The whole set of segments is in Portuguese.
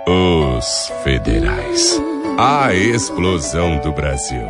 Os Federais. A explosão do Brasil.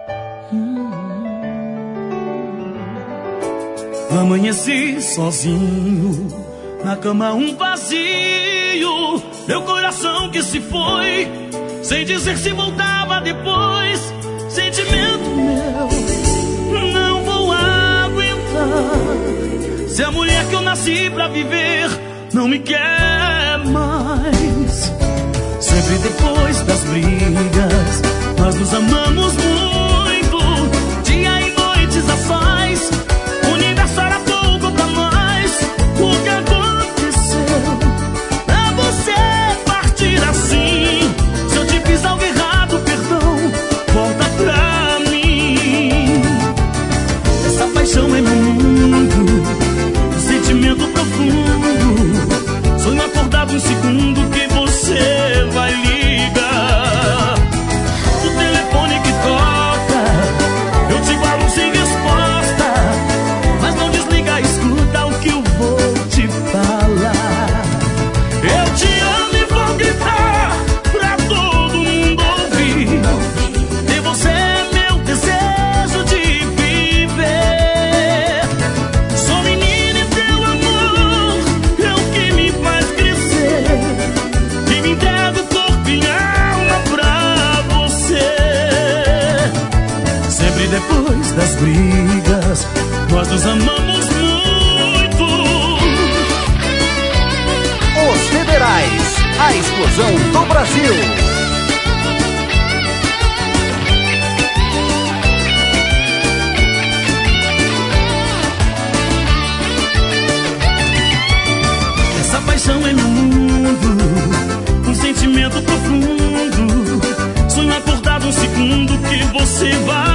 Amanheci sozinho, na cama um vazio. Meu coração que se foi, sem dizer se voltava depois. Sentimento meu, não vou aguentar. Se a mulher que eu nasci pra viver não me quer mais. Sempre depois das brigas, nós nos amamos muito. Dia e noites a sós, o universo era pouco pra nós. O que aconteceu pra você partir assim? Se eu te fiz algo errado, perdão, volta pra mim. Essa paixão é meu mundo, um sentimento profundo. Sonho acordado um segundo que você vai ligar. O telefone que toca, eu te falo sem resposta. Mas não desliga, escuta o que eu vou te falar. Eu te amo e vou gritar pra todo mundo ouvir. Ter você é meu desejo de viver. Sou menina e teu amor é o que me faz crescer. E me entrego corpo e alma pra você. Sempre depois das brigas, nós nos amamos muito. Os Federais, a explosão do Brasil. Essa paixão é meu mundo, um sentimento profundo. Sonho acordado um segundo que você vai